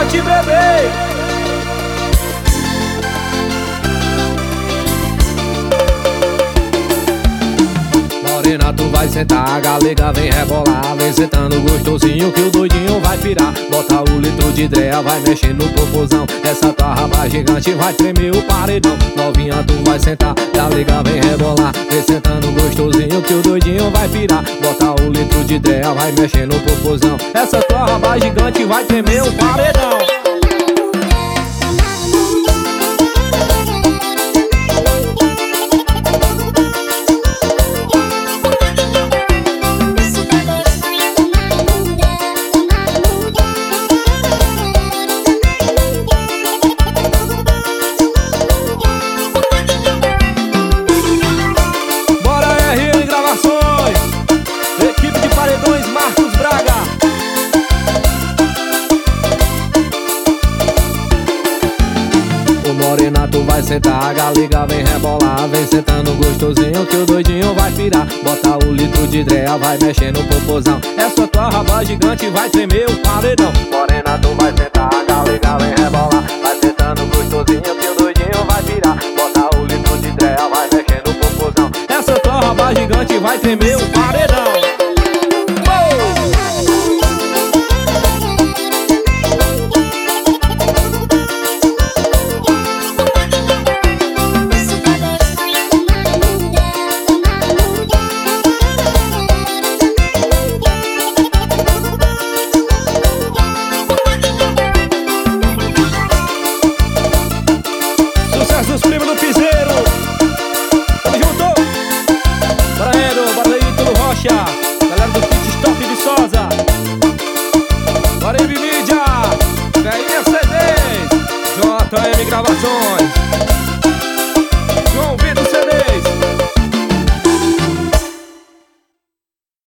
gigante, bebê. Morena, tu vai sentar, a galega vem rebolar. Vem sentando gostosinho que o doidinho vai pirar. Bota o litro de dreia, vai mexendo no popozão. Essa tua raba gigante vai tremer o paredão. Novinha, tu vai sentar, galega vem rebolar. Vem sentando gostosinho que o doidinho vai pirar. Bota o litro de dreia, vai mexendo no popozão. Essa tua raba gigante vai tremer o paredão. Morena, tu vai sentar, a galega vem rebolar. Vem sentando gostosinho que o doidinho vai pirar. Bota o litro de dreia, vai mexendo no popozão. Essa tua raba gigante vai tremer o paredão. Morena, tu vai sentar, a galega vem rebolar. Vai sentando gostosinho que o doidinho vai pirar. Bota o litro de dreia, vai mexendo no popozão. Essa tua raba gigante vai tremer o paredão. Os primos do Piseiro, tamo junto. Bora Barreiro, Rocha, galera do Pit Stop de Viçosa. Bora aí, mídia, Veinha CDs, JM Gravações.